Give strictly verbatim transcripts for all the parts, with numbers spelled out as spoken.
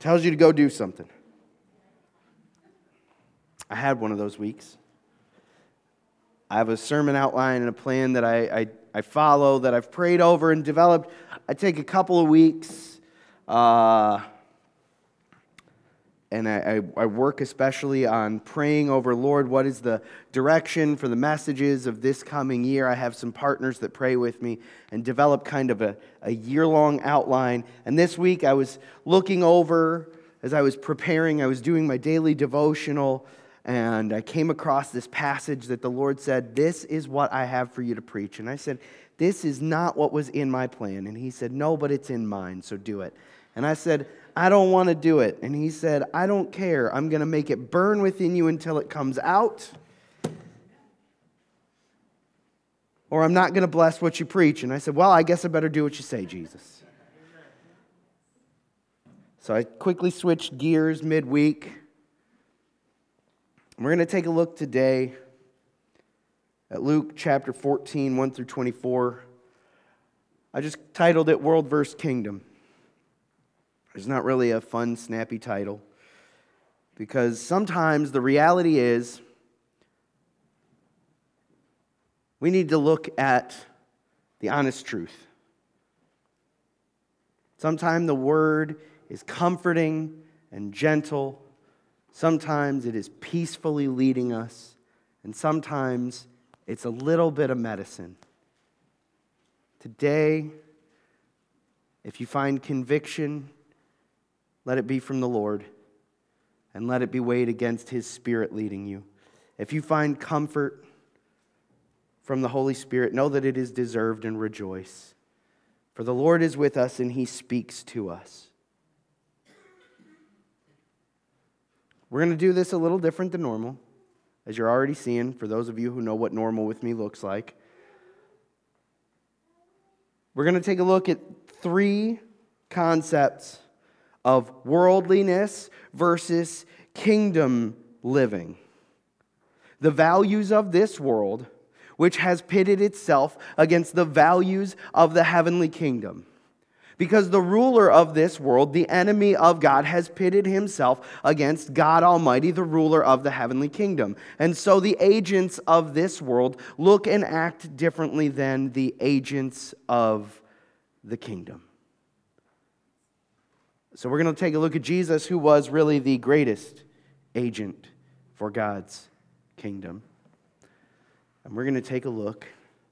tells you to go do something. I had one of those weeks. I have a sermon outline and a plan that I, I, I follow, that I've prayed over and developed. I take a couple of weeks, uh, and I, I, I work especially on praying over, Lord, what is the direction for the messages of this coming year? I have some partners that pray with me and develop kind of a, a year-long outline. And this week I was looking over, as I was preparing, I was doing my daily devotional, and I came across this passage that the Lord said, this is what I have for you to preach. And I said, this is not what was in my plan. And he said, no, but it's in mine, so do it. And I said, I don't want to do it. And he said, I don't care. I'm going to make it burn within you until it comes out. Or I'm not going to bless what you preach. And I said, well, I guess I better do what you say, Jesus. So I quickly switched gears midweek. We're going to take a look today at Luke chapter fourteen, one through twenty-four. I just titled it World versus Kingdom. It's not really a fun, snappy title, because sometimes the reality is we need to look at the honest truth. Sometimes the word is comforting and gentle. Sometimes it is peacefully leading us, and sometimes it's a little bit of medicine. Today, if you find conviction, let it be from the Lord, and let it be weighed against His Spirit leading you. If you find comfort from the Holy Spirit, know that it is deserved and rejoice. For the Lord is with us, and He speaks to us. We're going to do this a little different than normal, as you're already seeing, for those of you who know what normal with me looks like. We're going to take a look at three concepts of worldliness versus kingdom living. The values of this world, which has pitted itself against the values of the heavenly kingdom. Because the ruler of this world, the enemy of God, has pitted himself against God Almighty, the ruler of the heavenly kingdom. And so the agents of this world look and act differently than the agents of the kingdom. So we're going to take a look at Jesus, who was really the greatest agent for God's kingdom. And we're going to take a look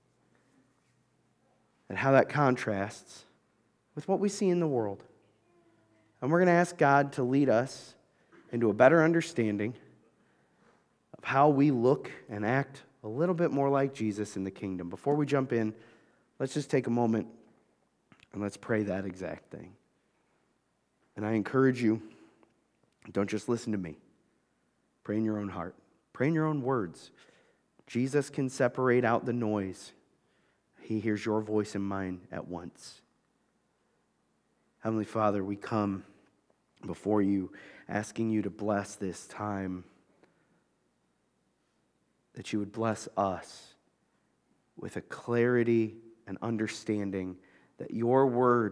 at how that contrasts with what we see in the world. And we're going to ask God to lead us into a better understanding of how we look and act a little bit more like Jesus in the kingdom. Before we jump in, let's just take a moment and let's pray that exact thing. And I encourage you, don't just listen to me. Pray in your own heart. Pray in your own words. Jesus can separate out the noise. He hears your voice and mine at once. Heavenly Father, we come before you asking you to bless this time, that you would bless us with a clarity and understanding that your word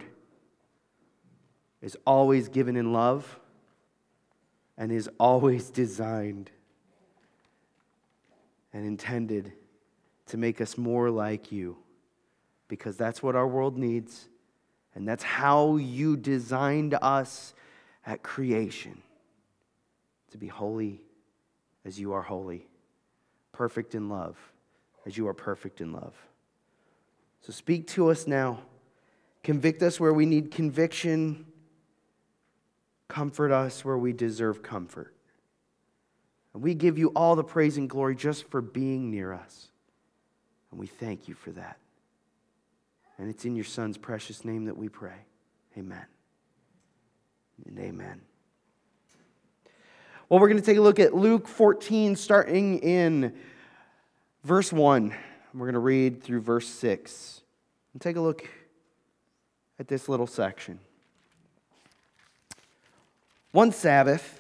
is always given in love and is always designed and intended to make us more like you, because that's what our world needs. And that's how you designed us at creation, to be holy as you are holy, perfect in love as you are perfect in love. So speak to us now. Convict us where we need conviction. Comfort us where we deserve comfort. And we give you all the praise and glory just for being near us. And we thank you for that. And it's in your Son's precious name that we pray. Amen. And amen. Well, we're going to take a look at Luke fourteen, starting in verse one. We're going to read through verse six. And take a look at this little section. One Sabbath,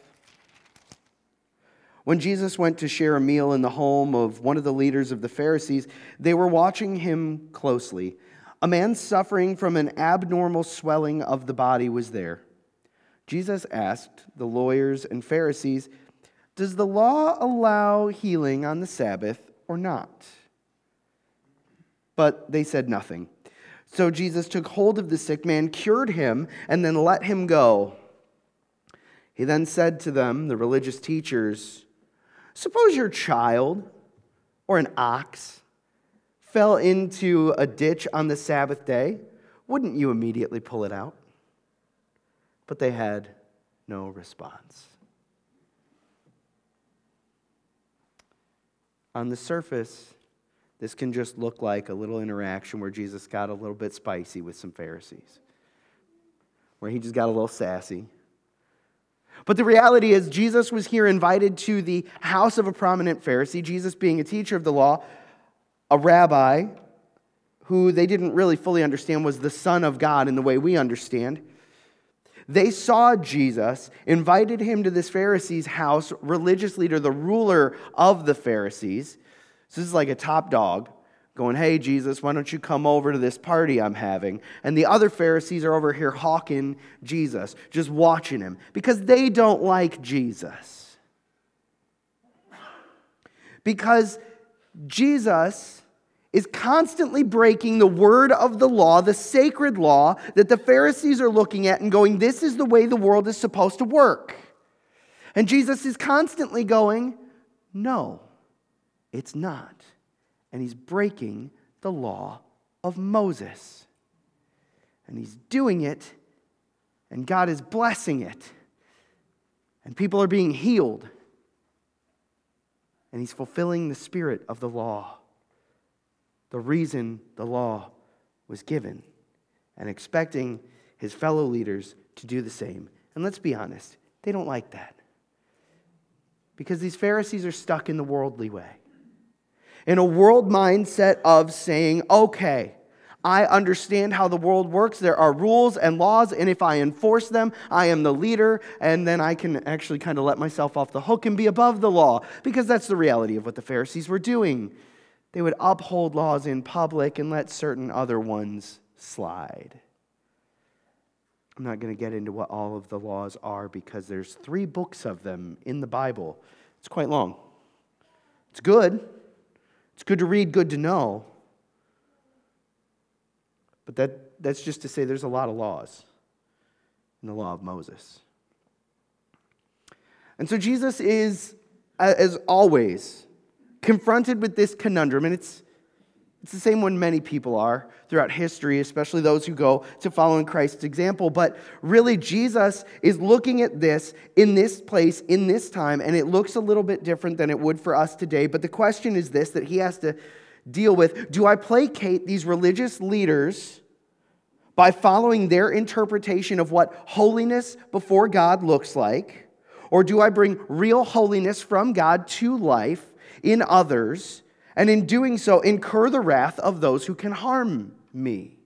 when Jesus went to share a meal in the home of one of the leaders of the Pharisees, they were watching him closely. A man suffering from an abnormal swelling of the body was there. Jesus asked the lawyers and Pharisees, "Does the law allow healing on the Sabbath or not?" But they said nothing. So Jesus took hold of the sick man, cured him, and then let him go. He then said to them, the religious teachers, "Suppose your child or an ox fell into a ditch on the Sabbath day. Wouldn't you immediately pull it out?" But they had no response. On the surface, this can just look like a little interaction where Jesus got a little bit spicy with some Pharisees, where he just got a little sassy. But the reality is, Jesus was here invited to the house of a prominent Pharisee, Jesus being a teacher of the law, a rabbi who they didn't really fully understand was the Son of God in the way we understand. They saw Jesus, invited him to this Pharisee's house, religious leader, the ruler of the Pharisees. So this is like a top dog going, "Hey, Jesus, why don't you come over to this party I'm having?" And the other Pharisees are over here hawking Jesus, just watching him, because they don't like Jesus. Because Jesus is constantly breaking the word of the law, the sacred law that the Pharisees are looking at and going, "This is the way the world is supposed to work." And Jesus is constantly going, "No, it's not." And he's breaking the law of Moses. And he's doing it, and God is blessing it. And people are being healed. And he's fulfilling the spirit of the law, the reason the law was given, and expecting his fellow leaders to do the same. And let's be honest, they don't like that. Because these Pharisees are stuck in the worldly way. In a world mindset of saying, "Okay, I understand how the world works. There are rules and laws, and if I enforce them, I am the leader, and then I can actually kind of let myself off the hook and be above the law." Because that's the reality of what the Pharisees were doing. They would uphold laws in public and let certain other ones slide. I'm not going to get into what all of the laws are because there's three books of them in the Bible. It's quite long. It's good. It's good to read, good to know. But that, that's just to say there's a lot of laws in the law of Moses. And so Jesus is, as always, confronted with this conundrum, and it's it's the same one many people are throughout history, especially those who go to follow in Christ's example. But really, Jesus is looking at this in this place, in this time, and it looks a little bit different than it would for us today. But the question is this that he has to deal with. Do I placate these religious leaders by following their interpretation of what holiness before God looks like? Or do I bring real holiness from God to life in others, and in doing so, incur the wrath of those who can harm me?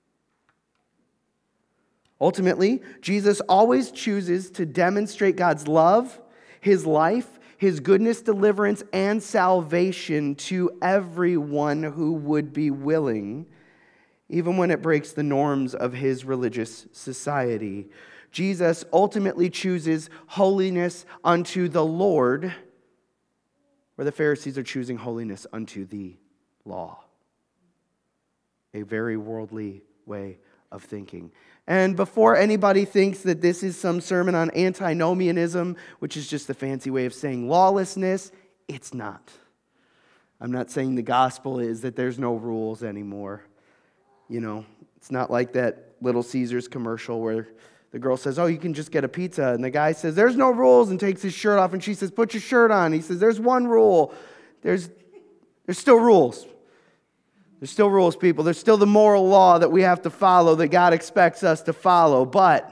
Ultimately, Jesus always chooses to demonstrate God's love, his life, his goodness, deliverance, and salvation to everyone who would be willing, even when it breaks the norms of his religious society. Jesus ultimately chooses holiness unto the Lord, where the Pharisees are choosing holiness unto the law. A very worldly way of thinking. And before anybody thinks that this is some sermon on antinomianism, which is just a fancy way of saying lawlessness, it's not. I'm not saying the gospel is that there's no rules anymore. You know, it's not like that Little Caesars commercial where the girl says, "Oh, you can just get a pizza." And the guy says, "There's no rules," and takes his shirt off. And she says, "Put your shirt on." He says, "There's one rule." There's, there's still rules. There's still rules, people. There's still the moral law that we have to follow, that God expects us to follow. But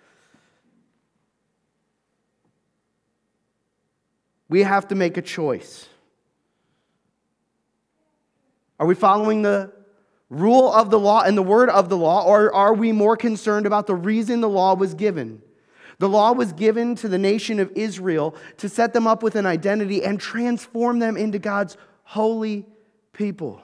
we have to make a choice. Are we following the rule of the law and the word of the law, or are we more concerned about the reason the law was given? The law was given to the nation of Israel to set them up with an identity and transform them into God's holy people.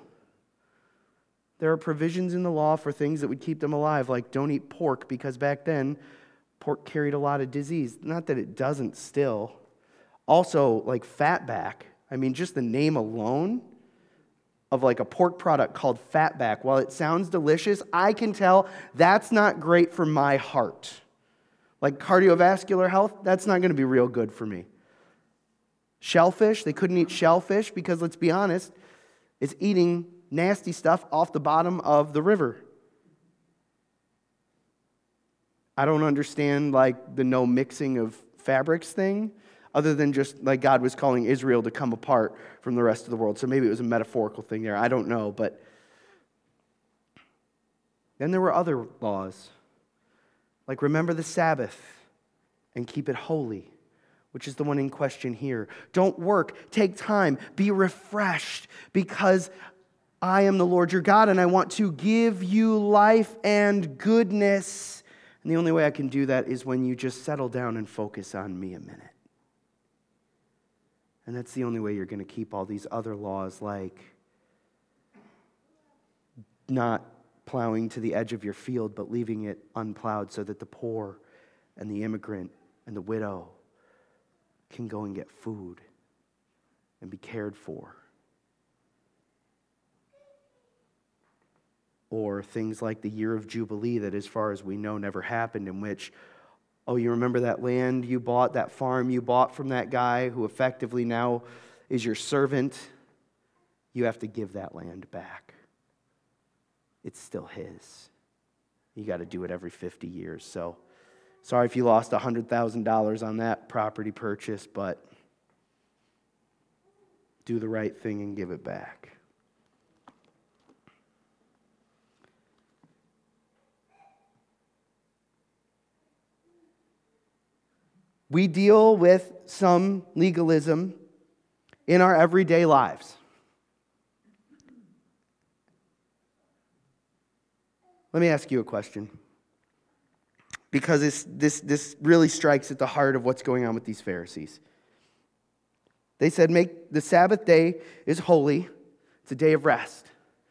There are provisions in the law for things that would keep them alive, like don't eat pork, because back then pork carried a lot of disease. Not that it doesn't still. Also, like fatback. I mean, just the name alone of like a pork product called fatback, while it sounds delicious, I can tell that's not great for my heart. Like cardiovascular health, that's not going to be real good for me. Shellfish, they couldn't eat shellfish because, let's be honest, it's eating nasty stuff off the bottom of the river. I don't understand like the no mixing of fabrics thing, other than just like God was calling Israel to come apart from the rest of the world. So maybe it was a metaphorical thing there. I don't know. But then there were other laws. Like remember the Sabbath and keep it holy, which is the one in question here. Don't work. Take time. Be refreshed because I am the Lord your God and I want to give you life and goodness. And the only way I can do that is when you just settle down and focus on me a minute. And that's the only way you're going to keep all these other laws, like not plowing to the edge of your field, but leaving it unplowed so that the poor and the immigrant and the widow can go and get food and be cared for. Or things like the year of Jubilee that, as far as we know, never happened, in which, oh, you remember that land you bought, that farm you bought from that guy who effectively now is your servant? You have to give that land back. It's still his. You got to do it every fifty years. So, sorry if you lost one hundred thousand dollars on that property purchase, but do the right thing and give it back. We deal with some legalism in our everyday lives. Let me ask you a question, because this, this, this really strikes at the heart of what's going on with these Pharisees. They said, make the Sabbath day is holy. It's a day of rest.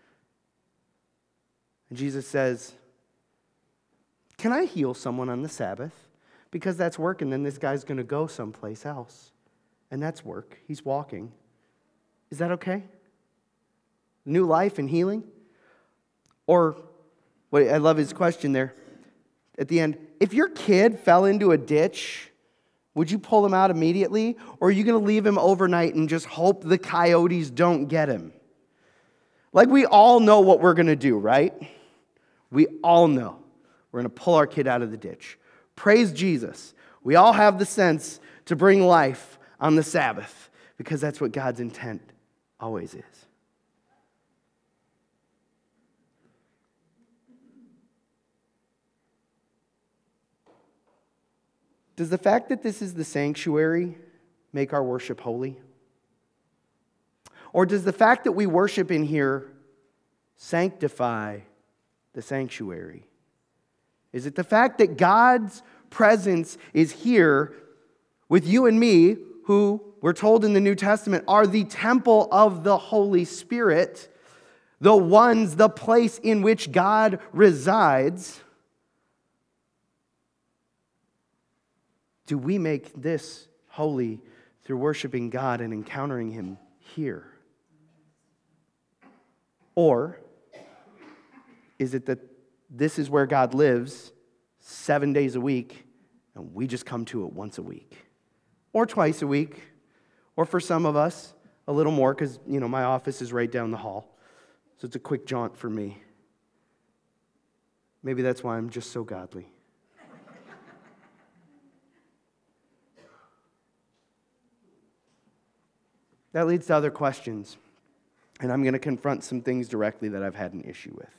And Jesus says, can I heal someone on the Sabbath? Because that's work, and then this guy's going to go someplace else. And that's work. He's walking. Is that okay? New life and healing? Or, wait, I love his question there at the end. If your kid fell into a ditch, would you pull him out immediately? Or are you going to leave him overnight and just hope the coyotes don't get him? Like, we all know what we're going to do, right? We all know. We're going to pull our kid out of the ditch. Praise Jesus. We all have the sense to bring life on the Sabbath because that's what God's intent always is. Does the fact that this is the sanctuary make our worship holy? Or does the fact that we worship in here sanctify the sanctuary? Is it the fact that God's presence is here with you and me, who we're told in the New Testament are the temple of the Holy Spirit, the ones, the place in which God resides? Do we make this holy through worshiping God and encountering Him here? Or is it that this is where God lives seven days a week, and we just come to it once a week, or twice a week, or for some of us, a little more, because, you know, my office is right down the hall, so it's a quick jaunt for me. Maybe that's why I'm just so godly. That leads to other questions, and I'm going to confront some things directly that I've had an issue with.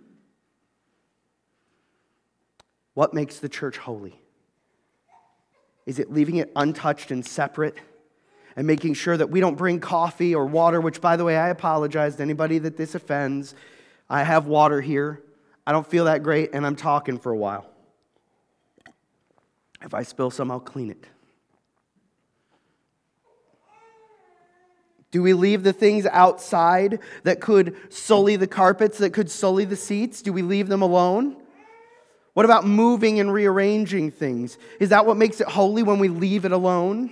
What makes the church holy? Is it leaving it untouched and separate and making sure that we don't bring coffee or water, which, by the way, I apologize to anybody that this offends. I have water here. I don't feel that great, and I'm talking for a while. If I spill some, I'll clean it. Do we leave the things outside that could sully the carpets, that could sully the seats? Do we leave them alone? What about moving and rearranging things? Is that what makes it holy when we leave it alone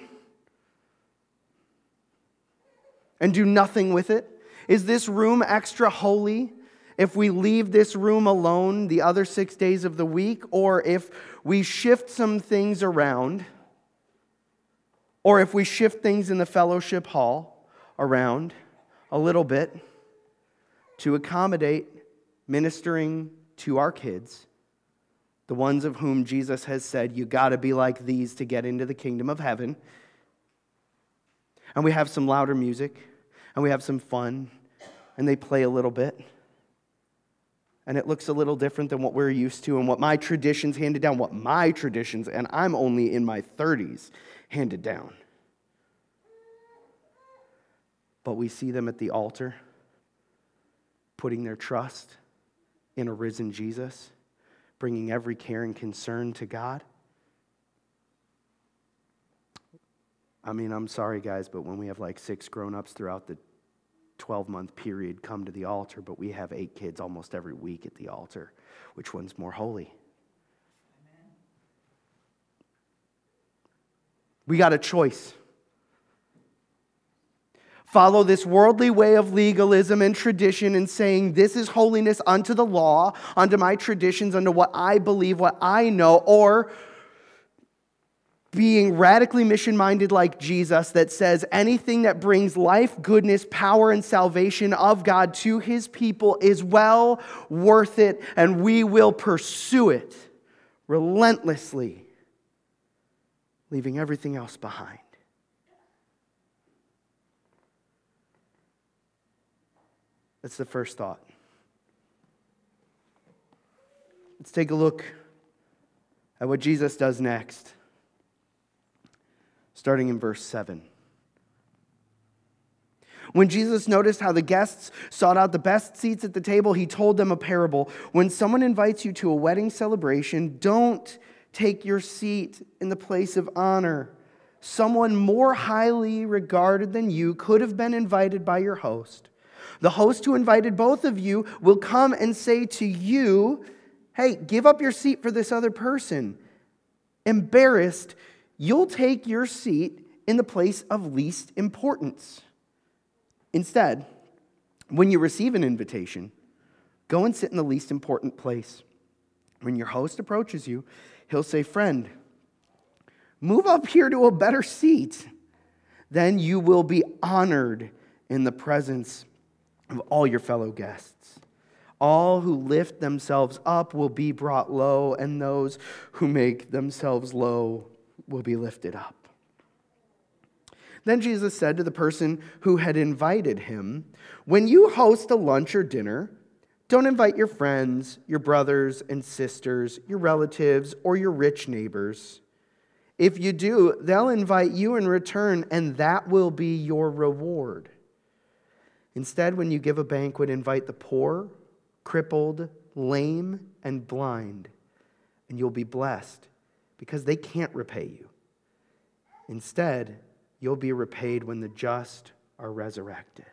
and do nothing with it? Is this room extra holy if we leave this room alone the other six days of the week, or if we shift some things around, or if we shift things in the fellowship hall around a little bit to accommodate ministering to our kids, the ones of whom Jesus has said, you got to be like these to get into the kingdom of heaven. And we have some louder music, and we have some fun, and they play a little bit. And it looks a little different than what we're used to and what my traditions handed down, what my traditions, and I'm only in my thirties, handed down. But we see them at the altar, putting their trust in a risen Jesus, bringing every care and concern to God. I mean, I'm sorry, guys, but when we have like six grown-ups throughout the twelve-month period come to the altar, but we have eight kids almost every week at the altar, which one's more holy? Amen. We got a choice. Follow this worldly way of legalism and tradition and saying, this is holiness unto the law, unto my traditions, unto what I believe, what I know, or being radically mission-minded like Jesus that says anything that brings life, goodness, power, and salvation of God to his people is well worth it, and we will pursue it relentlessly, leaving everything else behind. That's the first thought. Let's take a look at what Jesus does next, starting in verse seven. When Jesus noticed how the guests sought out the best seats at the table, he told them a parable. When someone invites you to a wedding celebration, don't take your seat in the place of honor. Someone more highly regarded than you could have been invited by your host. The host who invited both of you will come and say to you, hey, give up your seat for this other person. Embarrassed, you'll take your seat in the place of least importance. Instead, when you receive an invitation, go and sit in the least important place. When your host approaches you, he'll say, friend, move up here to a better seat. Then you will be honored in the presence of all your fellow guests. All who lift themselves up will be brought low, and those who make themselves low will be lifted up. Then Jesus said to the person who had invited him, when you host a lunch or dinner, don't invite your friends, your brothers and sisters, your relatives, or your rich neighbors. If you do, they'll invite you in return, and that will be your reward. Instead, when you give a banquet, invite the poor, crippled, lame, and blind, and you'll be blessed because they can't repay you. Instead, you'll be repaid when the just are resurrected.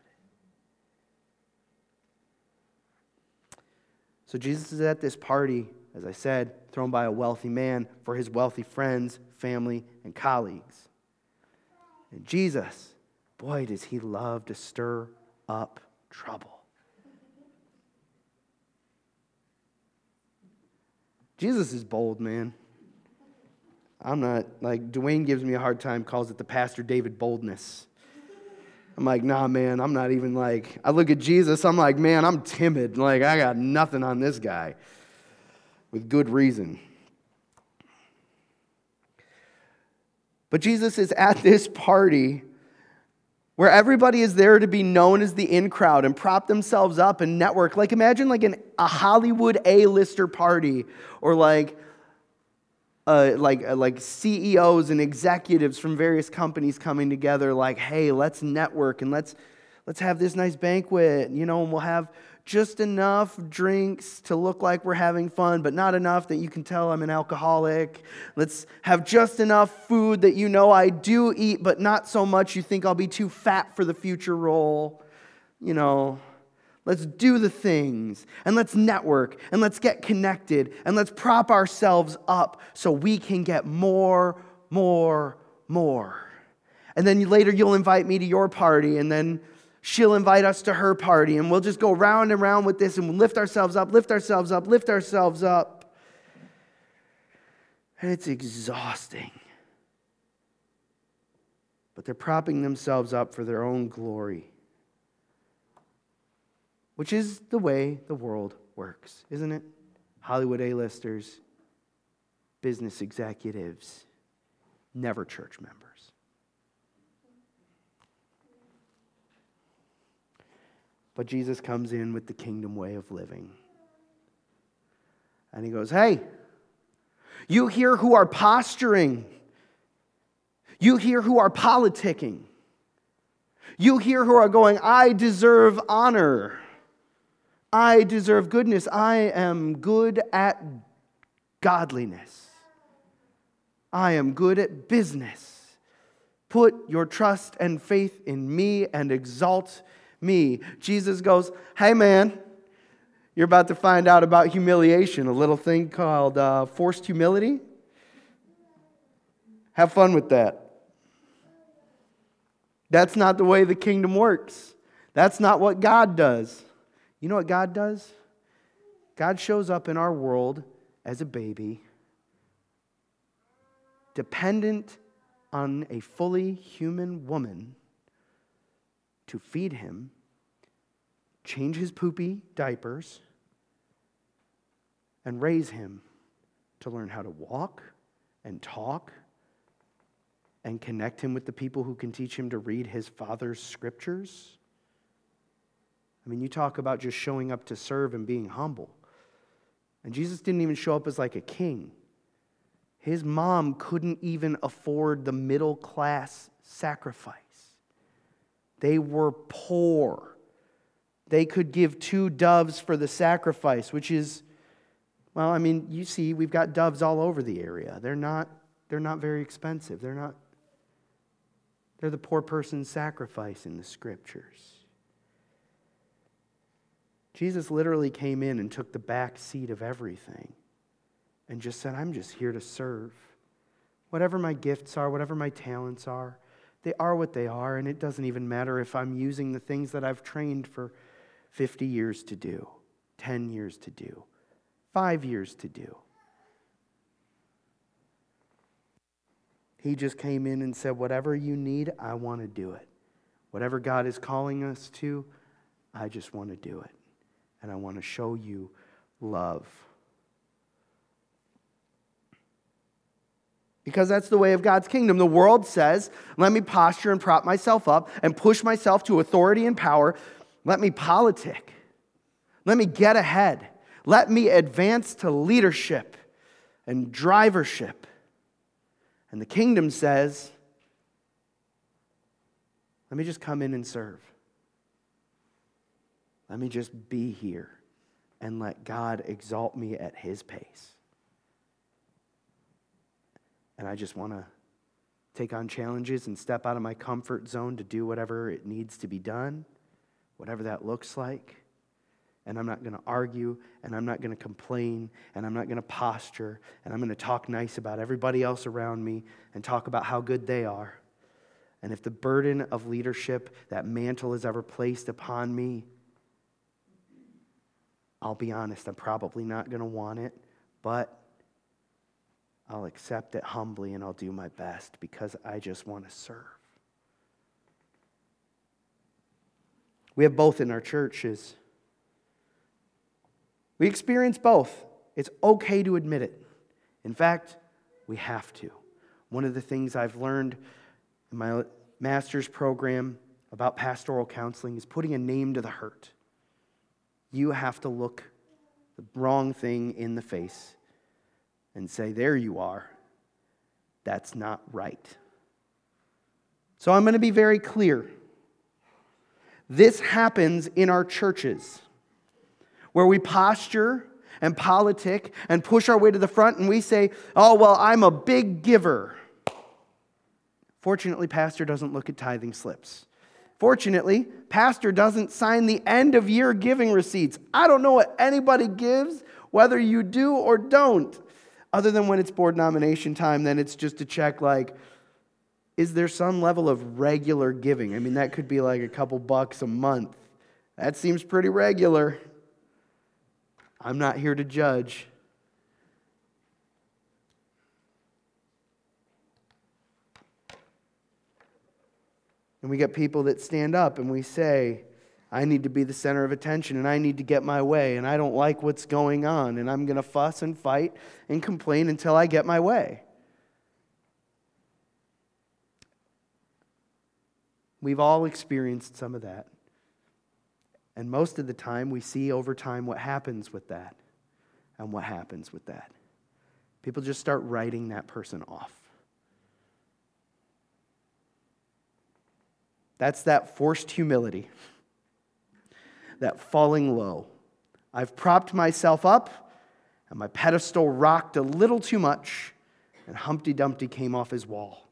So Jesus is at this party, as I said, thrown by a wealthy man for his wealthy friends, family, and colleagues. And Jesus, boy, does he love to stir up trouble. Jesus is bold, man. I'm not, like, Dwayne gives me a hard time, calls it the Pastor David boldness. I'm like, nah, man, I'm not even like, I look at Jesus, I'm like, man, I'm timid. Like, I got nothing on this guy. With good reason. But Jesus is at this party where everybody is there to be known as the in crowd and prop themselves up and network. Like imagine like an, a Hollywood A-lister party or like uh, like uh, like C E Os and executives from various companies coming together. Like, hey, let's network and let's let's have this nice banquet. You know, and we'll have just enough drinks to look like we're having fun, but not enough that you can tell I'm an alcoholic. Let's have just enough food that you know I do eat, but not so much you think I'll be too fat for the future role. You know, Let's do the things, and let's network, and let's get connected, and let's prop ourselves up so we can get more, more, more. And then later you'll invite me to your party, and then she'll invite us to her party, and we'll just go round and round with this, and we'll lift ourselves up, lift ourselves up, lift ourselves up. And it's exhausting. But they're propping themselves up for their own glory, which is the way the world works, isn't it? Hollywood A-listers, business executives, never church members. But Jesus comes in with the kingdom way of living. And he goes, hey, you here who are posturing, you here who are politicking, you here who are going, I deserve honor, I deserve goodness, I am good at godliness, I am good at business. Put your trust and faith in me and exalt me. Jesus goes, hey man, you're about to find out about humiliation, a little thing called uh, forced humility. Have fun with that. That's not the way the kingdom works. That's not what God does. You know what God does? God shows up in our world as a baby, dependent on a fully human woman to feed him, change his poopy diapers, and raise him to learn how to walk and talk and connect him with the people who can teach him to read his Father's scriptures. I mean, you talk about just showing up to serve and being humble. And Jesus didn't even show up as like a king. His mom couldn't even afford the middle class sacrifice. They were poor. They could give two doves for the sacrifice, which is, well, I mean, you see, we've got doves all over the area. They're not, they're not very expensive. They're not, they're the poor person's sacrifice in the scriptures. Jesus literally came in and took the back seat of everything and just said, I'm just here to serve. Whatever my gifts are, whatever my talents are, they are what they are, and it doesn't even matter if I'm using the things that I've trained for fifty years to do, ten years to do, five years to do. He just came in and said, whatever you need, I want to do it. Whatever God is calling us to, I just want to do it. And I want to show you love. Because that's the way of God's kingdom. The world says, let me posture and prop myself up and push myself to authority and power. Let me politic. Let me get ahead. Let me advance to leadership and drivership. And the kingdom says, let me just come in and serve. Let me just be here and let God exalt me at his pace. And I just want to take on challenges and step out of my comfort zone to do whatever it needs to be done, whatever that looks like. And I'm not going to argue, and I'm not going to complain, and I'm not going to posture, and I'm going to talk nice about everybody else around me and talk about how good they are. And if the burden of leadership, that mantle is ever placed upon me, I'll be honest, I'm probably not going to want it, but I'll accept it humbly and I'll do my best because I just want to serve. We have both in our churches. We experience both. It's okay to admit it. In fact, we have to. One of the things I've learned in my master's program about pastoral counseling is putting a name to the hurt. You have to look the wrong thing in the face and say, there you are. That's not right. So I'm going to be very clear. This happens in our churches, where we posture and politic and push our way to the front and we say, oh, well, I'm a big giver. Fortunately, pastor doesn't look at tithing slips. Fortunately, pastor doesn't sign the end of year giving receipts. I don't know what anybody gives, whether you do or don't. Other than when it's board nomination time, then it's just to check, like, is there some level of regular giving? I mean, that could be like a couple bucks a month. That seems pretty regular. I'm not here to judge. And we get people that stand up and we say, I need to be the center of attention and I need to get my way and I don't like what's going on and I'm going to fuss and fight and complain until I get my way. We've all experienced some of that. And most of the time we see over time what happens with that and what happens with that. People just start writing that person off. That's that forced humility, that falling low. I've propped myself up, and my pedestal rocked a little too much, and Humpty Dumpty came off his wall.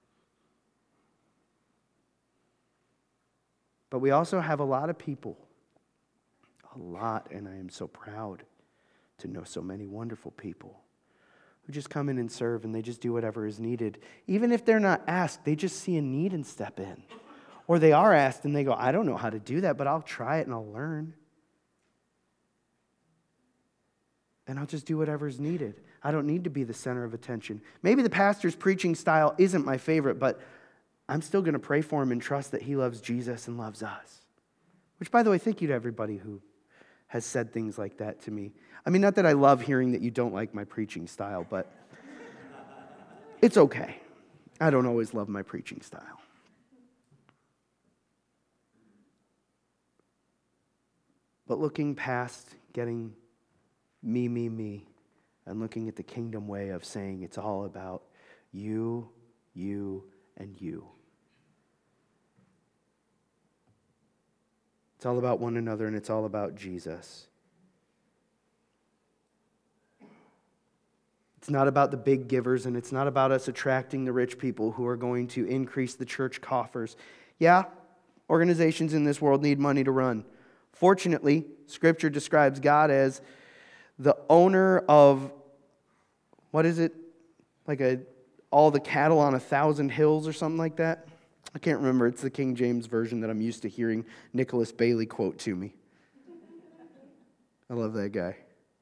But we also have a lot of people, a lot, and I am so proud to know so many wonderful people who just come in and serve, and they just do whatever is needed. Even if they're not asked, they just see a need and step in. Or they are asked and they go, I don't know how to do that, but I'll try it and I'll learn. And I'll just do whatever is needed. I don't need to be the center of attention. Maybe the pastor's preaching style isn't my favorite, but I'm still going to pray for him and trust that he loves Jesus and loves us. Which, by the way, thank you to everybody who has said things like that to me. I mean, not that I love hearing that you don't like my preaching style, but it's okay. I don't always love my preaching style. But looking past getting me, me, me, and looking at the kingdom way of saying it's all about you, you, and you. It's all about one another and it's all about Jesus. It's not about the big givers and it's not about us attracting the rich people who are going to increase the church coffers. Yeah, organizations in this world need money to run. Fortunately, Scripture describes God as the owner of, what is it? Like a all the cattle on a thousand hills or something like that? I can't remember. It's the King James Version that I'm used to hearing Nicholas Bailey quote to me. I love that guy.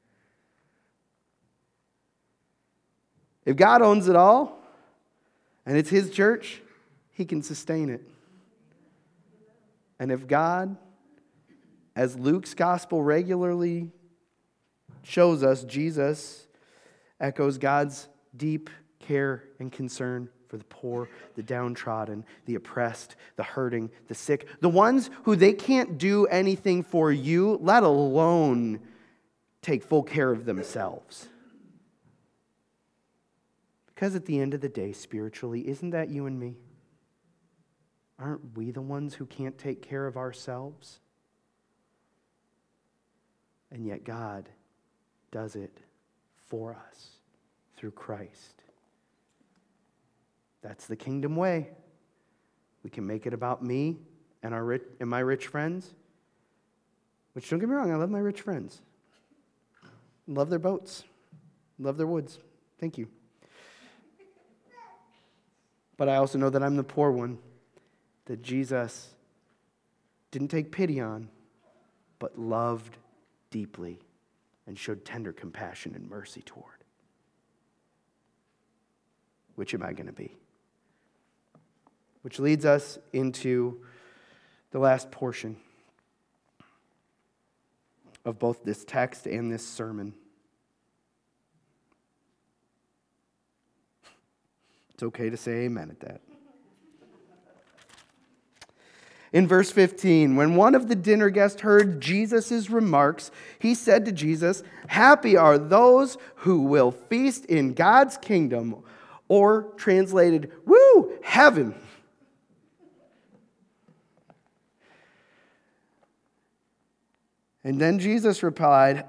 If God owns it all, and it's His church, He can sustain it. And if God, as Luke's gospel regularly shows us, Jesus echoes God's deep care and concern for the poor, the downtrodden, the oppressed, the hurting, the sick, the ones who they can't do anything for you, let alone take full care of themselves. Because at the end of the day, spiritually, isn't that you and me? Aren't we the ones who can't take care of ourselves? And yet God does it for us through Christ. That's the kingdom way. We can make it about me and our rich, and my rich friends. Which, don't get me wrong, I love my rich friends. Love their boats. Love their woods. Thank you. But I also know that I'm the poor one that Jesus didn't take pity on, but loved deeply and showed tender compassion and mercy toward. Which am I going to be? Which leads us into the last portion of both this text and this sermon. It's okay to say amen at that. In verse fifteen, when one of the dinner guests heard Jesus' remarks, he said to Jesus, "Happy are those who will feast in God's kingdom," or translated, "Woo, heaven." And then Jesus replied,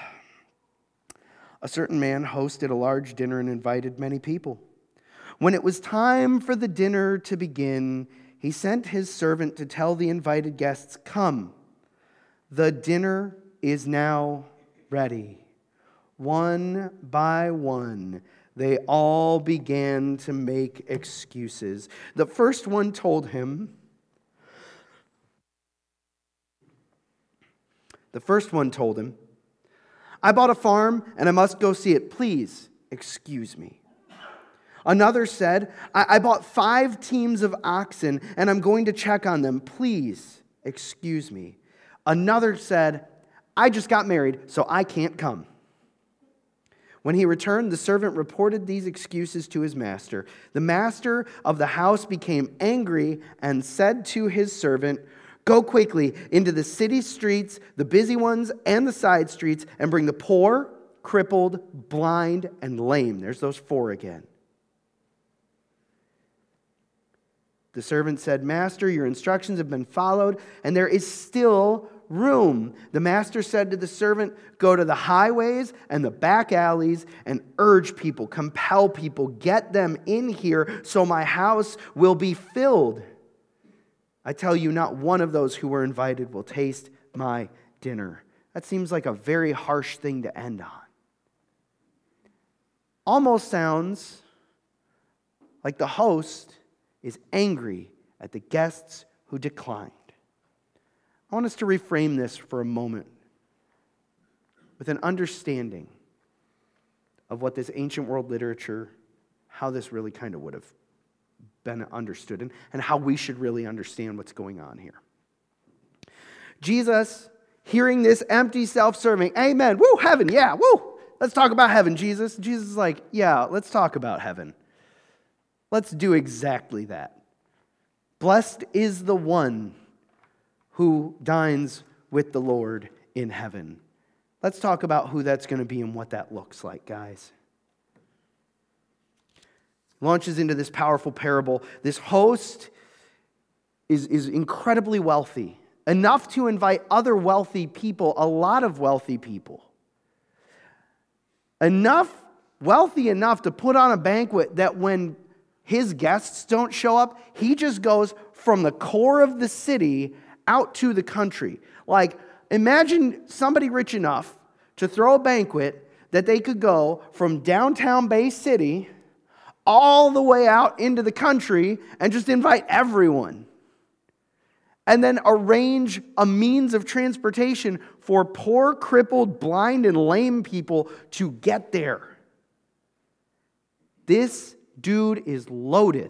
"A certain man hosted a large dinner and invited many people. When it was time for the dinner to begin, he sent his servant to tell the invited guests, 'Come, the dinner is now ready.' One by one, they all began to make excuses. The first one told him, the first one told him, 'I bought a farm and I must go see it. Please, excuse me.' Another said, I, I bought five teams of oxen and I'm going to check on them. Please, excuse me." Another said, "I just got married, so I can't come." When he returned, the servant reported these excuses to his master. The master of the house became angry and said to his servant, "Go quickly into the city streets, the busy ones and the side streets, and bring the poor, crippled, blind, and lame." There's those four again. The servant said, "Master, your instructions have been followed, and there is still room." The master said to the servant, "Go to the highways and the back alleys and urge people, compel people, get them in here so my house will be filled. I tell you, not one of those who were invited will taste my dinner." That seems like a very harsh thing to end on. Almost sounds like the host is angry at the guests who declined. I want us to reframe this for a moment with an understanding of what this ancient world literature, how this really kind of would have been understood, and, and how we should really understand what's going on here. Jesus, hearing this empty self-serving, amen, woo, heaven, yeah, woo, let's talk about heaven, Jesus. Jesus is like, yeah, let's talk about heaven. Let's do exactly that. Blessed is the one who dines with the Lord in heaven. Let's talk about who that's going to be and what that looks like, guys. Launches into this powerful parable. This host is, is incredibly wealthy, enough to invite other wealthy people, a lot of wealthy people. Enough, wealthy enough to put on a banquet that when his guests don't show up, he just goes from the core of the city out to the country. Like, imagine somebody rich enough to throw a banquet that they could go from downtown Bay City all the way out into the country and just invite everyone. And then arrange a means of transportation for poor, crippled, blind, and lame people to get there. This dude is loaded.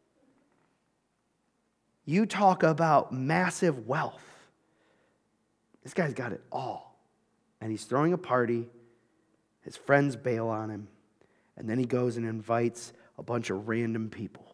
You talk about massive wealth. This guy's got it all. And he's throwing a party. His friends bail on him. And then he goes and invites a bunch of random people.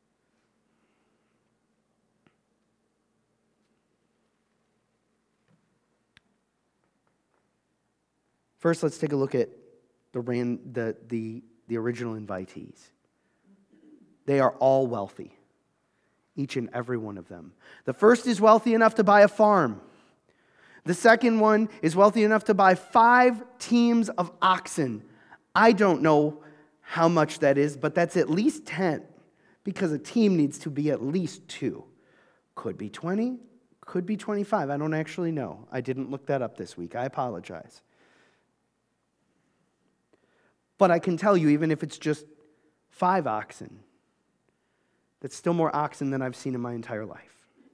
First, let's take a look at the, ran, the, the, the original invitees. They are all wealthy. Each and every one of them. The first is wealthy enough to buy a farm. The second one is wealthy enough to buy five teams of oxen. I don't know how much that is, but that's at least ten, because a team needs to be at least two. Could be twenty, could be twenty-five. I don't actually know. I didn't look that up this week. I apologize. But I can tell you, even if it's just five oxen, that's still more oxen than I've seen in my entire life.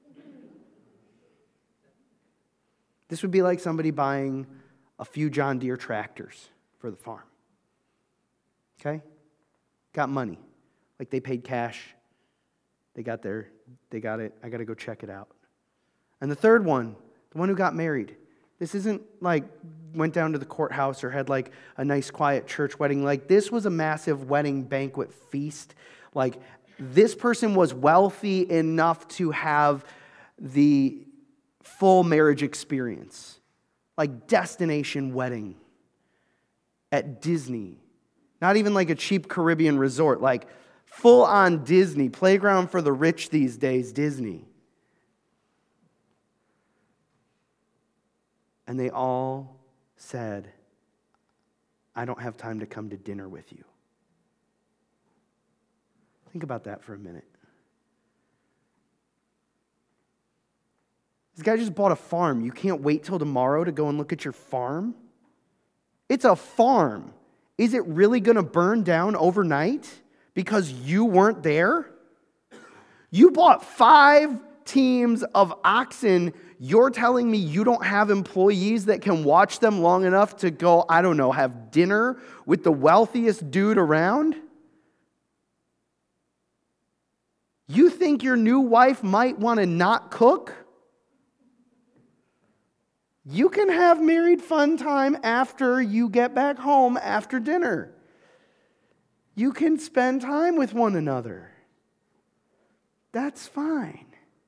This would be like somebody buying a few John Deere tractors for the farm. Okay? Got money. Like they paid cash. They got their, they got it. I got to go check it out. And the third one, the one who got married. This isn't like went down to the courthouse or had like a nice quiet church wedding. Like this was a massive wedding banquet feast. Like this person was wealthy enough to have the full marriage experience. Like destination wedding at Disney. Not even like a cheap Caribbean resort. Like full on Disney. Playground for the rich these days, Disney. And they all said, I don't have time to come to dinner with you. Think about that for a minute. This guy just bought a farm. You can't wait till tomorrow to go and look at your farm? It's a farm. Is it really going to burn down overnight because you weren't there? You bought five teams of oxen. You're telling me you don't have employees that can watch them long enough to go, I don't know, have dinner with the wealthiest dude around? You think your new wife might want to not cook? You can have married fun time after you get back home after dinner. You can spend time with one another. That's fine.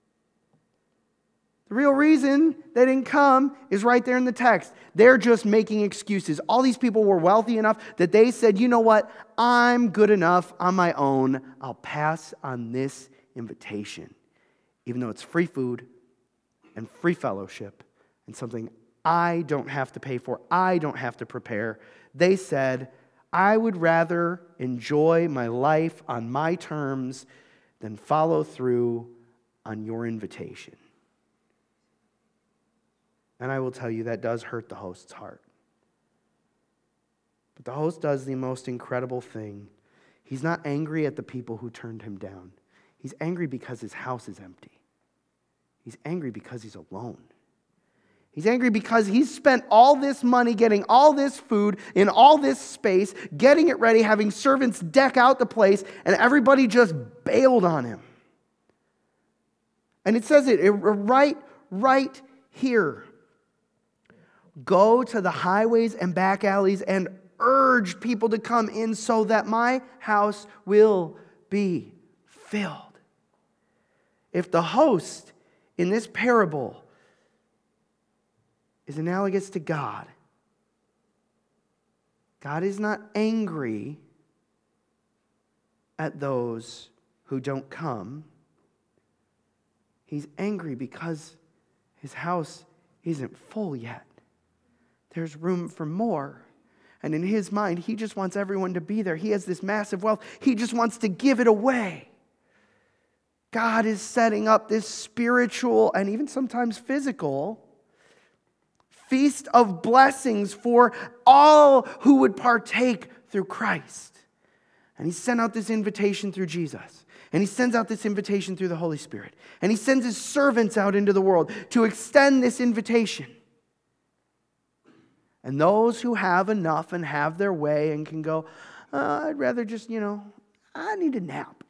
The real reason they didn't come is right there in the text. They're just making excuses. All these people were wealthy enough that they said, you know what? I'm good enough on my own. I'll pass on this invitation, even though it's free food and free fellowship and something I don't have to pay for, I don't have to prepare. They said, I would rather enjoy my life on my terms than follow through on your invitation. And I will tell you, that does hurt the host's heart. But the host does the most incredible thing. He's not angry at the people who turned him down. He's angry because his house is empty. He's angry because he's alone. He's angry because he's spent all this money getting all this food in all this space, getting it ready, having servants deck out the place, and everybody just bailed on him. And it says it right, right here. Go to the highways and back alleys and urge people to come in so that my house will be filled. If the host in this parable is analogous to God, God is not angry at those who don't come. He's angry because his house isn't full yet. There's room for more. And in his mind, he just wants everyone to be there. He has this massive wealth. He just wants to give it away. God is setting up this spiritual and even sometimes physical feast of blessings for all who would partake through Christ. And he sent out this invitation through Jesus. And he sends out this invitation through the Holy Spirit. And he sends his servants out into the world to extend this invitation. And those who have enough and have their way and can go, uh, I'd rather just, you know, I need a nap.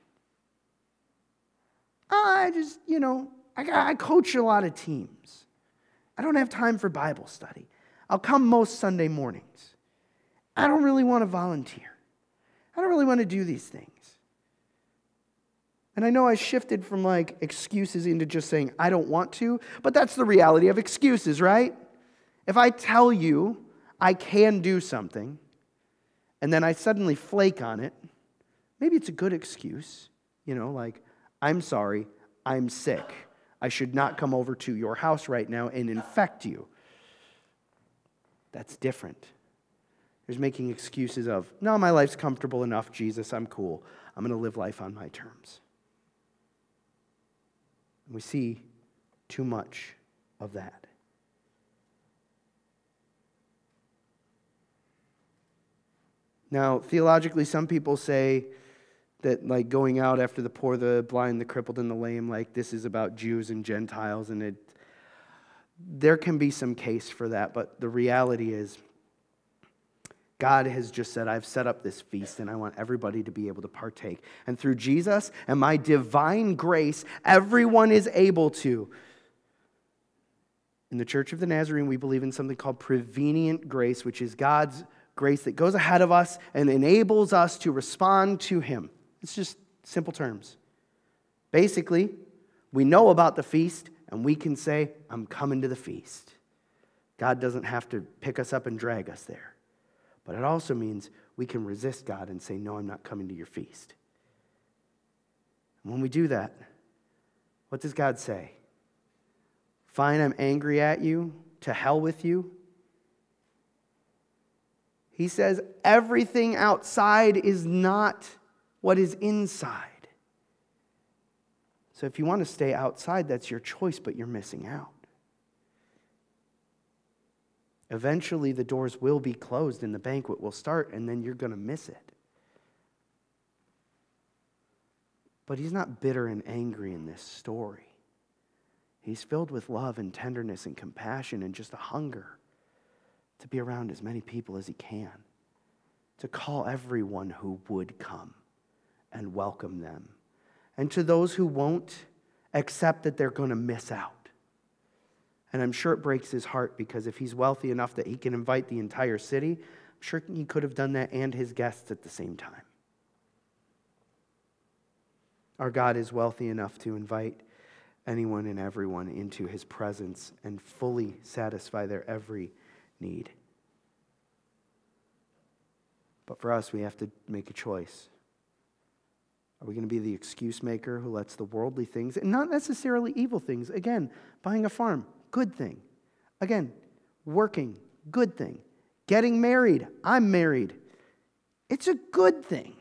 I just, you know, I, I coach a lot of teams. I don't have time for Bible study. I'll come most Sunday mornings. I don't really want to volunteer. I don't really want to do these things. And I know I shifted from like excuses into just saying I don't want to, but that's the reality of excuses, right? If I tell you I can do something, and then I suddenly flake on it, maybe it's a good excuse. You know, like, I'm sorry, I'm sick. I should not come over to your house right now and infect you. That's different. There's making excuses of, no, my life's comfortable enough, Jesus, I'm cool. I'm going to live life on my terms. And we see too much of that. Now, theologically, some people say that like going out after the poor, the blind, the crippled, and the lame, like this is about Jews and Gentiles, and it there can be some case for that, but the reality is God has just said, I've set up this feast, and I want everybody to be able to partake. And through Jesus and my divine grace, everyone is able to. In the Church of the Nazarene, we believe in something called prevenient grace, which is God's grace that goes ahead of us and enables us to respond to him. It's just simple terms. Basically, we know about the feast and we can say, I'm coming to the feast. God doesn't have to pick us up and drag us there. But it also means we can resist God and say, no, I'm not coming to your feast. And when we do that, what does God say? Fine, I'm angry at you. To hell with you. He says everything outside is not what is inside. So if you want to stay outside, that's your choice, but you're missing out. Eventually, the doors will be closed and the banquet will start, and then you're going to miss it. But he's not bitter and angry in this story. He's filled with love and tenderness and compassion and just a hunger to be around as many people as he can, to call everyone who would come and welcome them. And to those who won't, accept that they're going to miss out. And I'm sure it breaks his heart, because if he's wealthy enough that he can invite the entire city, I'm sure he could have done that and his guests at the same time. Our God is wealthy enough to invite anyone and everyone into his presence and fully satisfy their every need. But for us, we have to make a choice. Are we going to be the excuse maker who lets the worldly things, and not necessarily evil things, again, buying a farm, good thing. Again, working, good thing. Getting married, I'm married. It's a good thing.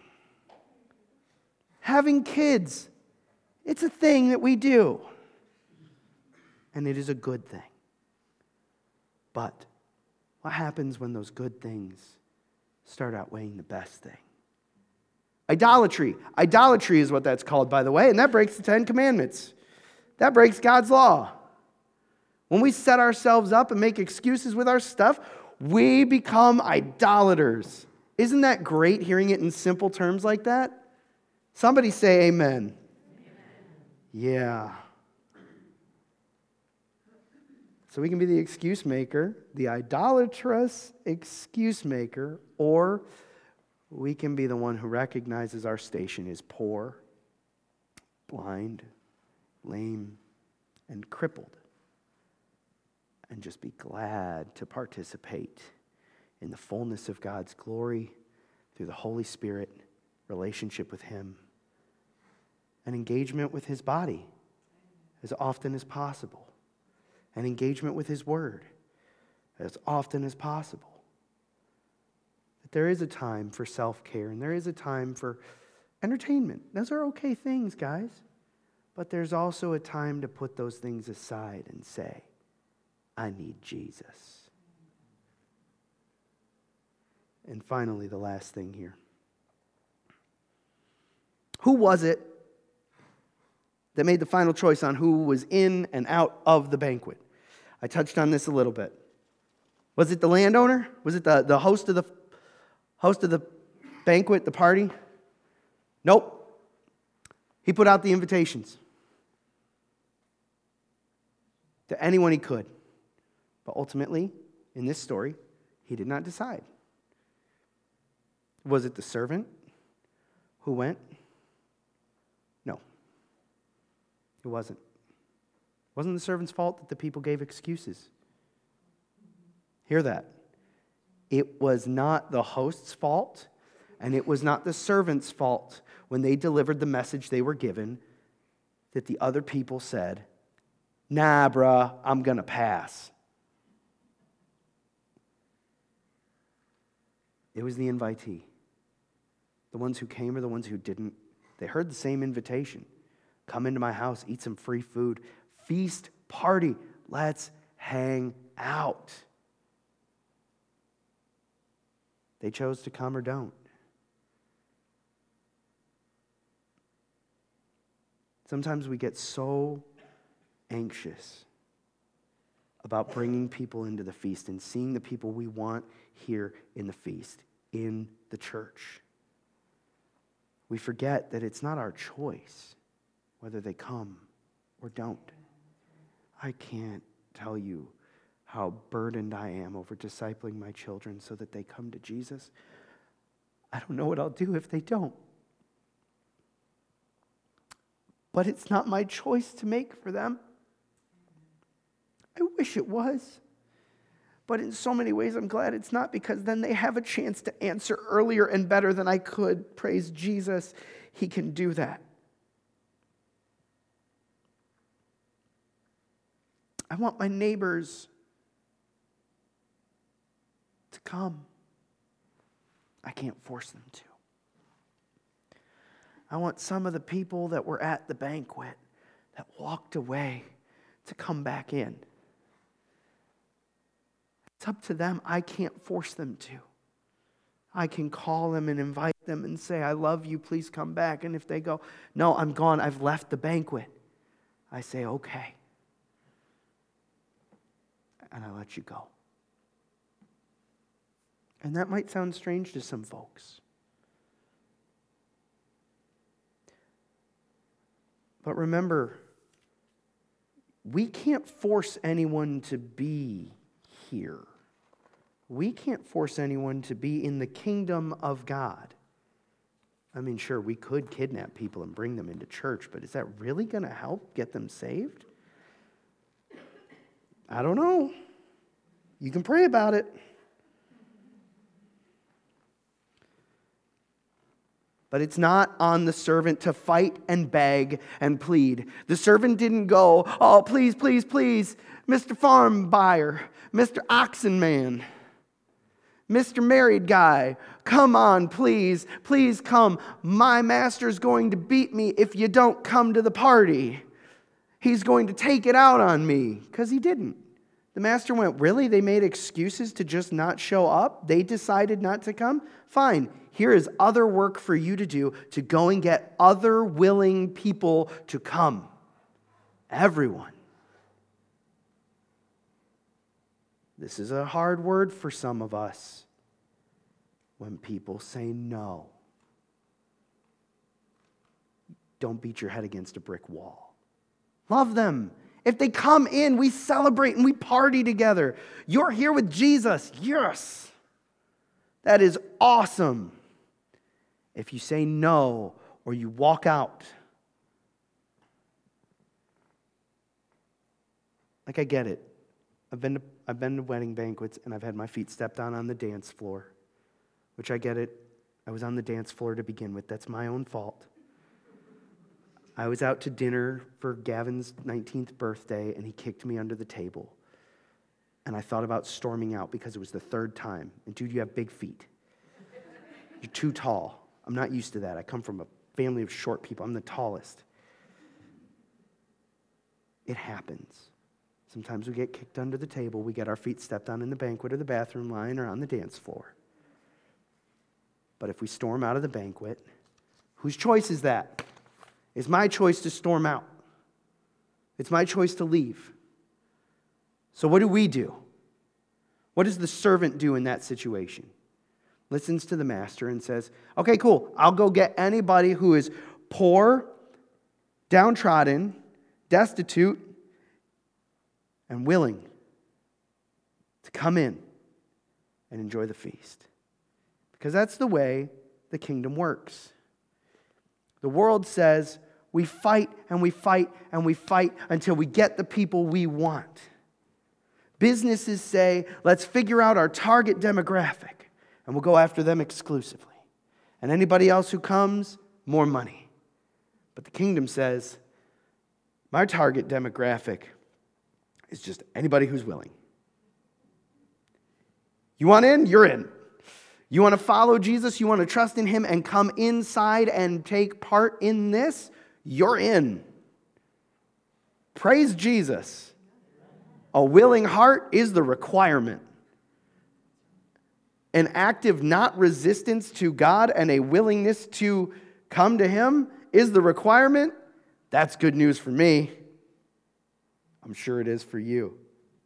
Having kids, it's a thing that we do. And it is a good thing. But what happens when those good things start outweighing the best thing? Idolatry. Idolatry is what that's called, by the way, and that breaks the Ten Commandments. That breaks God's law. When we set ourselves up and make excuses with our stuff, we become idolaters. Isn't that great, hearing it in simple terms like that? Somebody say amen. Amen. Yeah. So we can be the excuse maker, the idolatrous excuse maker, or we can be the one who recognizes our station is poor, blind, lame, and crippled, and just be glad to participate in the fullness of God's glory through the Holy Spirit, relationship with him, and engagement with his body as often as possible, and engagement with his word as often as possible. That there is a time for self-care, and there is a time for entertainment. Those are okay things, guys. But there's also a time to put those things aside and say, I need Jesus. And finally, the last thing here. Who was it that made the final choice on who was in and out of the banquet? I touched on this a little bit. Was it the landowner? Was it the, the host of the host of the banquet, the party? Nope. He put out the invitations to anyone he could. But ultimately, in this story, he did not decide. Was it the servant who went? No. It wasn't. It wasn't the servant's fault that the people gave excuses. Hear that. It was not the host's fault, and it was not the servant's fault when they delivered the message they were given that the other people said, nah, bruh, I'm going to pass. It was the invitee. The ones who came or the ones who didn't. They heard the same invitation. Come into my house, eat some free food, feast, party, let's hang out. They chose to come or don't. Sometimes we get so anxious about bringing people into the feast and seeing the people we want here in the feast, in the church. We forget that it's not our choice whether they come or don't. I can't tell you how burdened I am over discipling my children so that they come to Jesus. I don't know what I'll do if they don't. But it's not my choice to make for them. I wish it was. But in so many ways, I'm glad it's not, because then they have a chance to answer earlier and better than I could. Praise Jesus, he can do that. I want my neighbors to come. I can't force them to. I want some of the people that were at the banquet that walked away to come back in. It's up to them. I can't force them to. I can call them and invite them and say, I love you, please come back. And if they go, no, I'm gone, I've left the banquet, I say, okay. And I let you go. And that might sound strange to some folks. But remember, we can't force anyone to be here. We can't force anyone to be in the kingdom of God. I mean, sure, we could kidnap people and bring them into church, but is that really going to help get them saved? I don't know. You can pray about it. But it's not on the servant to fight and beg and plead. The servant didn't go, oh, please, please, please, Mister Farm Buyer, Mister Oxen Man, Mister Married Guy, come on, please, please come. My master's going to beat me if you don't come to the party. He's going to take it out on me. Because he didn't. The master went, really? They made excuses to just not show up? They decided not to come? Fine. Here is other work for you to do, to go and get other willing people to come. Everyone. This is a hard word for some of us. When people say no. Don't beat your head against a brick wall. Love them. If they come in, we celebrate and we party together. You're here with Jesus. Yes. That is awesome. If you say no or you walk out, like I get it. I've been to, I've been to wedding banquets and I've had my feet stepped on on the dance floor, which I get it. I was on the dance floor to begin with. That's my own fault. I was out to dinner for Gavin's nineteenth birthday and he kicked me under the table. And I thought about storming out because it was the third time. And dude, you have big feet. You're too tall. I'm not used to that. I come from a family of short people. I'm the tallest. It happens. Sometimes we get kicked under the table. We get our feet stepped on in the banquet or the bathroom line or on the dance floor. But if we storm out of the banquet, whose choice is that? It's my choice to storm out. It's my choice to leave. So what do we do? What does the servant do in that situation? Listens to the master and says, okay, cool. I'll go get anybody who is poor, downtrodden, destitute, and willing to come in and enjoy the feast. Because that's the way the kingdom works. The world says we fight and we fight and we fight until we get the people we want. Businesses say, let's figure out our target demographic and we'll go after them exclusively. And anybody else who comes, more money. But the kingdom says, my target demographic is just anybody who's willing. You want in? You're in. You want to follow Jesus? You want to trust in Him and come inside and take part in this? You're in. Praise Jesus. A willing heart is the requirement. An active not resistance to God and a willingness to come to Him is the requirement. That's good news for me. I'm sure it is for you.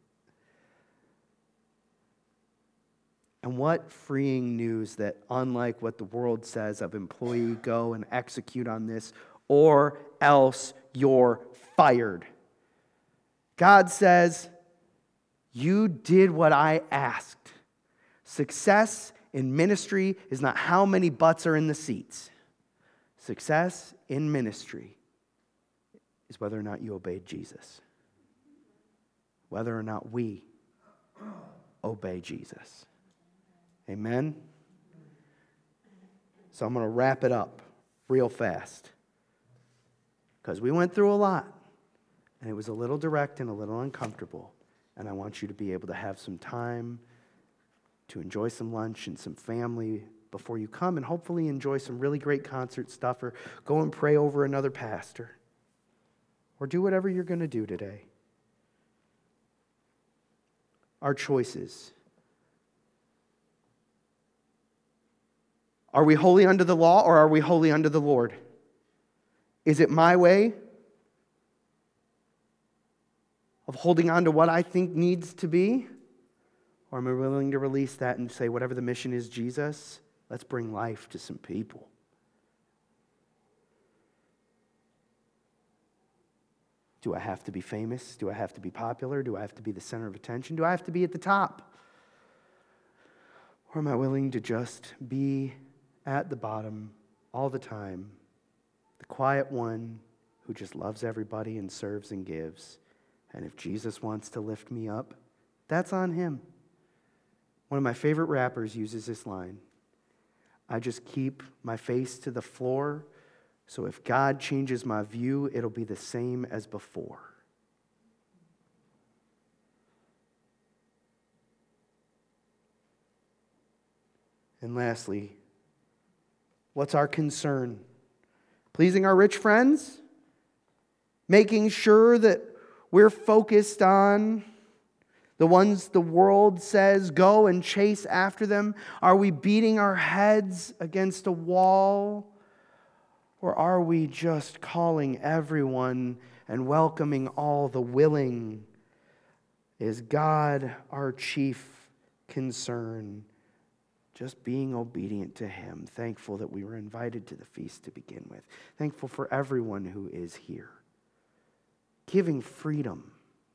And what freeing news that unlike what the world says of employee, go and execute on this, or else you're fired. God says, you did what I asked. Success in ministry is not how many butts are in the seats. Success in ministry is whether or not you obeyed Jesus. Whether or not we obey Jesus. Amen? So I'm going to wrap it up real fast. Because we went through a lot. And it was a little direct and a little uncomfortable. And I want you to be able to have some time to enjoy some lunch and some family before you come. And hopefully enjoy some really great concert stuff. Or go and pray over another pastor. Or do whatever you're going to do today. Our choices Are we wholly under the law or are we wholly under the Lord? Is it my way of holding on to what I think needs to be? Or am I willing to release that and say, whatever the mission is, Jesus, let's bring life to some people? Do I have to be famous? Do I have to be popular? Do I have to be the center of attention? Do I have to be at the top? Or am I willing to just be at the bottom all the time, the quiet one who just loves everybody and serves and gives? And if Jesus wants to lift me up, that's on him. One of my favorite rappers uses this line: I just keep my face to the floor, so if God changes my view, it'll be the same as before. And lastly, what's our concern? Pleasing our rich friends? Making sure that we're focused on the ones the world says go and chase after them? Are we beating our heads against a wall? Or are we just calling everyone and welcoming all the willing? Is God our chief concern? Just being obedient to him, thankful that we were invited to the feast to begin with, thankful for everyone who is here, giving freedom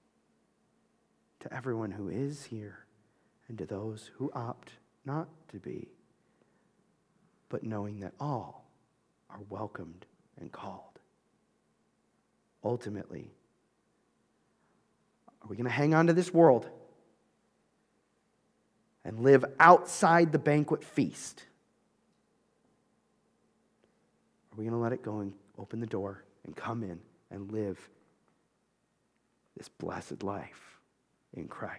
to everyone who is here and to those who opt not to be, but knowing that all are welcomed and called. Ultimately, are we going to hang on to this world and live outside the banquet feast? Are we going to let it go and open the door and come in and live this blessed life in Christ?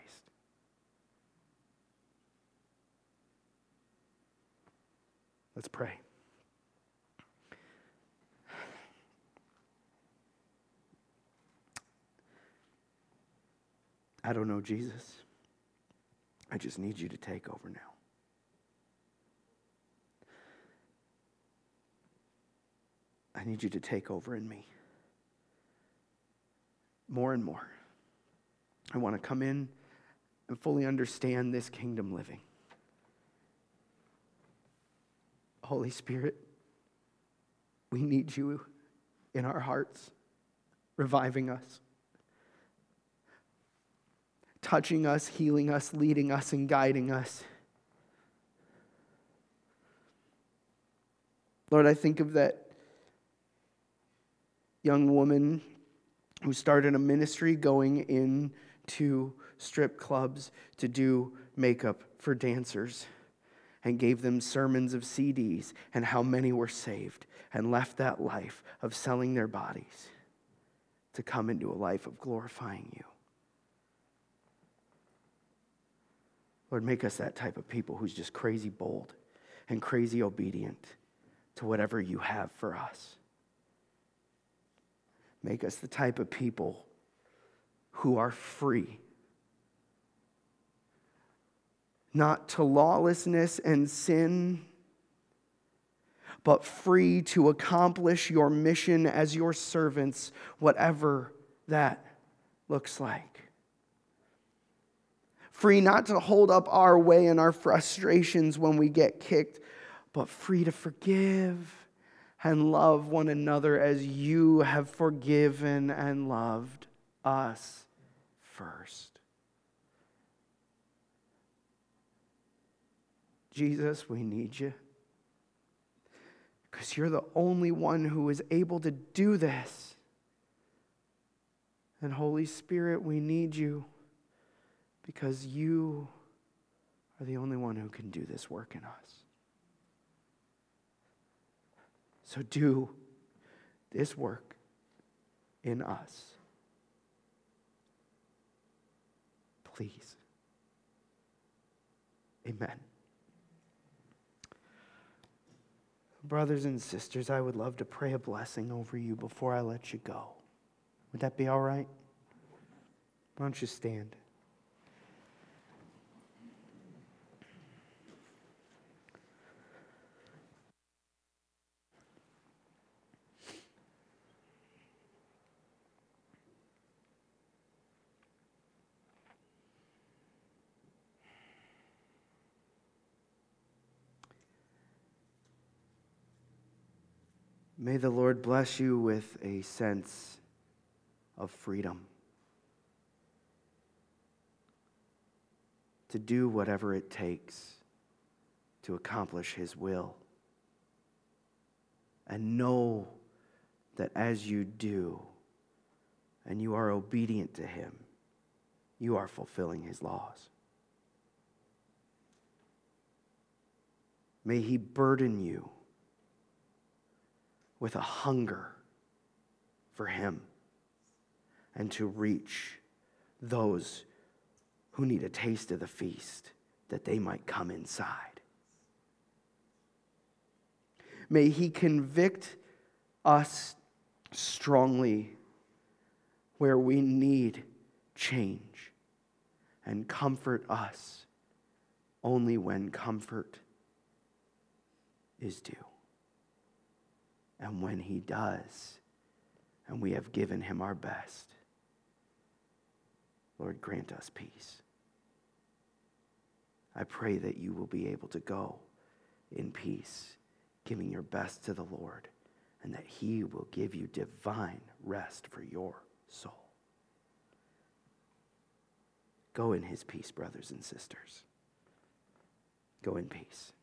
Let's pray. I don't know, Jesus. I just need you to take over now. I need you to take over in me more and more. I want to come in and fully understand this kingdom living. Holy Spirit, we need you in our hearts, reviving us, touching us, healing us, leading us, and guiding us. Lord, I think of that young woman who started a ministry going into strip clubs to do makeup for dancers and gave them sermons of C Ds and how many were saved and left that life of selling their bodies to come into a life of glorifying you. Lord, make us that type of people who's just crazy bold and crazy obedient to whatever you have for us. Make us the type of people who are free, not to lawlessness and sin, but free to accomplish your mission as your servants, whatever that looks like. Free not to hold up our way and our frustrations when we get kicked, but free to forgive and love one another as you have forgiven and loved us first. Jesus, we need you, because you're the only one who is able to do this. And Holy Spirit, we need you, because you are the only one who can do this work in us. So do this work in us. Please. Amen. Brothers and sisters, I would love to pray a blessing over you before I let you go. Would that be all right? Why don't you stand? May the Lord bless you with a sense of freedom to do whatever it takes to accomplish His will. And know that as you do, and you are obedient to Him, you are fulfilling His laws. May He burden you with a hunger for Him and to reach those who need a taste of the feast, that they might come inside. May He convict us strongly where we need change, and comfort us only when comfort is due. And when He does, and we have given Him our best, Lord, grant us peace. I pray that you will be able to go in peace, giving your best to the Lord, and that He will give you divine rest for your soul. Go in His peace, brothers and sisters. Go in peace.